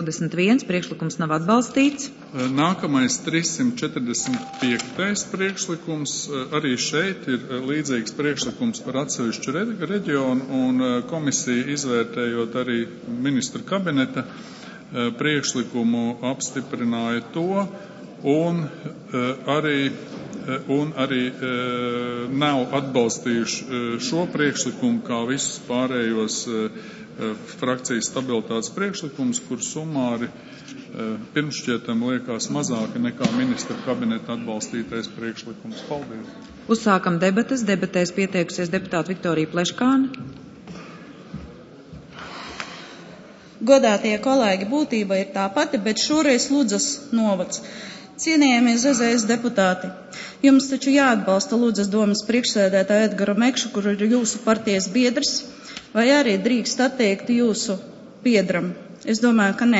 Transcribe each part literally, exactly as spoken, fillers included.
divdesmit viens, priekšlikums nav atbalstīts. Nākamais trīssimt četrdesmit piektais priekšlikums. Arī šeit ir līdzīgs priekšlikums par atsevišķu reģionu, un komisija izvērtējot arī ministra kabineta priekšlikumu apstiprināja to, un arī, un arī nav atbalstījuši šo priekšlikumu kā visus pārējos frakcijas stabilitātes priekšlikums, kur sumāri pirmšķietam liekas mazāka nekā ministra kabineta atbalstītais priekšlikums. Paldies. Uzsākam debates. Debatēs pieteikusies deputāta Viktorija Pleškāne. Godātie kolēģi, būtība ir tā pati, bet šoreiz Ludzas novads. Cienījamie Z Z S deputāti, jums taču jāatbalsta Ludzas domas priekšsēdētāja Edgara Mekšu, kur ir jūsu partijas biedrs, vai arī drīkst atteikt jūsu biedram? Es domāju, ka ne.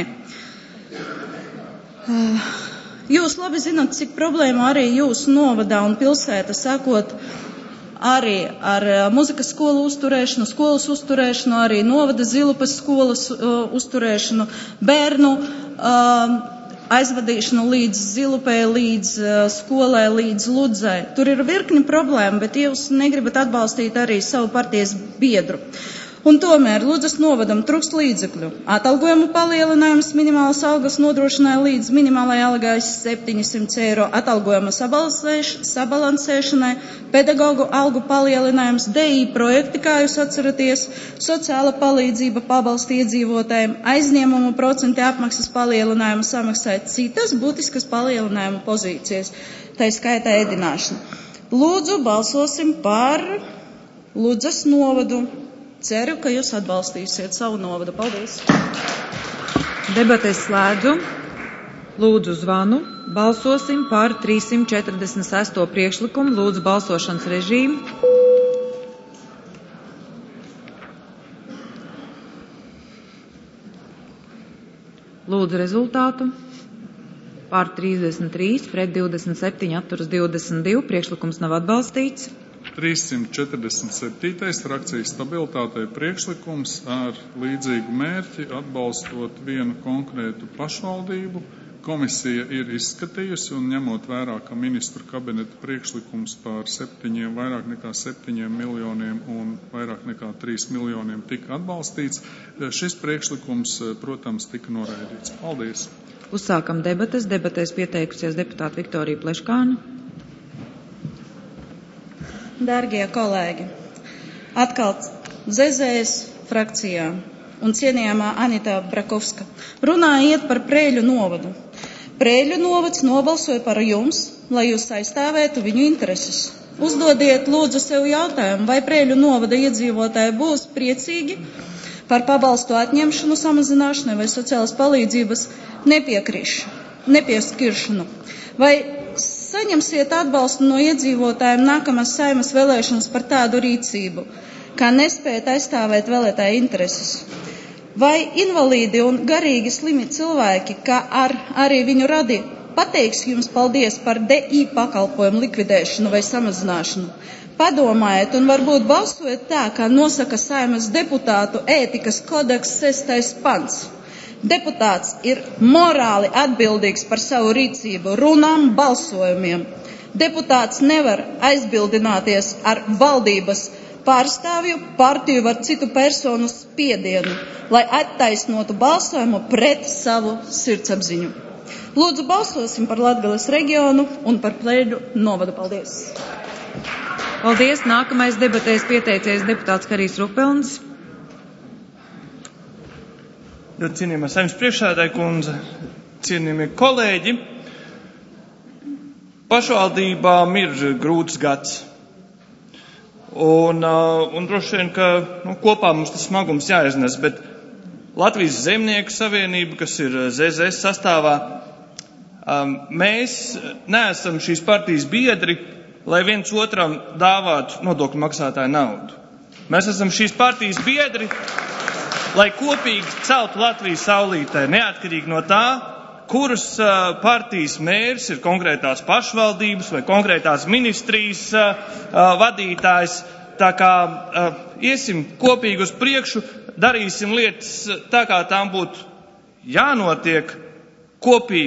Jūs labi zinat, cik problēma arī jūsu novadā un pilsēta sakot arī ar muzikas skolu uzturēšanu, skolas uzturēšanu, arī novada Zilupas skolas uh, uzturēšanu, bērnu uh, aizvadīšanu līdz Zilupē, līdz uh, skolai, līdz Ludzai. Tur ir virkni problēma, bet jūs negribat atbalstīt arī savu partijas biedru. Un tomēr Ludzas novadam trūkst līdzekļu. Atalgojumu palielinājums minimālas algas nodrošināja līdz minimālajai algai septiņsimt eiro, atalgojuma sabalansēšanai, pedagogu algu palielinājums, D I projekti, kā jūs atceraties, sociāla palīdzība pabalsti iedzīvotājiem, aizņēmumu procenti apmaksas palielinājumu samaksāja citas būtiskas palielinājumu pozīcijas, tā skaitā ēdināšana. Lūdzu, balsosim par Ludzas novadu. Ceru, ka jūs atbalstīsiet savu novadu. Paldies! Debates slēdzu. Lūdzu zvanu. Balsosim par trīssimt četrdesmit sesto priekšlikumu. Lūdzu balsošanas režīmu. Lūdzu rezultātu. Par trīsdesmit trīs, pret divdesmit septiņi, atturas divdesmit divi. Priekšlikums nav atbalstīts. trīssimt četrdesmit septītais frakcijas stabilitātei priekšlikums ar līdzīgu mērķi atbalstot vienu konkrētu pašvaldību. Komisija ir izskatījusi un ņemot vērā, ka ministru kabineta priekšlikums par septiņiem, vairāk nekā septiņiem miljoniem un vairāk nekā trīs miljoniem tika atbalstīts. Šis priekšlikums, protams, tika noraidīts. Paldies! Uzsākam debates. Debatēs pieteikusies deputāta Viktorija Pleškāne. Dārgie kolēģi, atkal Z Z S frakcijā un cienījamā Anita Brakovska runā iet par Prēļu novadu. Prēļu novads nobalsoja par jums, lai jūs aizstāvētu viņu intereses. Uzdodiet lūdzu sev jautājumu, vai Prēļu novada iedzīvotāji būs priecīgi par pabalstu atņemšanu, samazināšanu vai sociālas palīdzības nepieskiršanu. Vai saņemsiet atbalstu no iedzīvotājiem nākamās Saeimas vēlēšanas par tādu rīcību, kā nespēt aizstāvēt vēlētāju intereses. Vai invalīdi un garīgi slimi cilvēki, kā ar, arī viņu radi, pateiks jums paldies par D I pakalpojumu likvidēšanu vai samazināšanu. Padomājiet un varbūt balsojiet tā, kā nosaka Saeimas deputātu ētikas kodeks sestais pants. Deputāts ir morāli atbildīgs par savu rīcību, runām, balsojumiem. Deputāts nevar aizbildināties ar valdības pārstāvju, partiju vai citu personu spiedienu, lai attaisnotu balsojumu pret savu sirdsapziņu. Lūdzu, balsosim par Latgales reģionu un par Prēļu novadu. Paldies! Paldies! Nākamais debatēs pieteicies deputāts Harijs Rupelns. Ļoti cienījamā Saeimas priekšsēdētāja kundze, cienījamie kolēģi, pašvaldībām ir grūts gads. Un, un droši vien, ka nu, kopā mums tas smagums jāiznes, bet Latvijas Zemnieku savienība, kas ir Z Z S sastāvā, mēs neesam šīs partijas biedri, lai viens otram dāvātu nodokļu maksātāju naudu. Mēs esam šīs partijas biedri, lai kopīgi celtu Latvijas saulītē, neatkarīgi no tā, kuras uh, partijas mērs ir konkrētās pašvaldības vai konkrētās ministrijas uh, uh, vadītājs. Tā kā uh, iesim kopīgi uz priekšu, darīsim lietas tā, kā tām būtu jānotiek kopīgi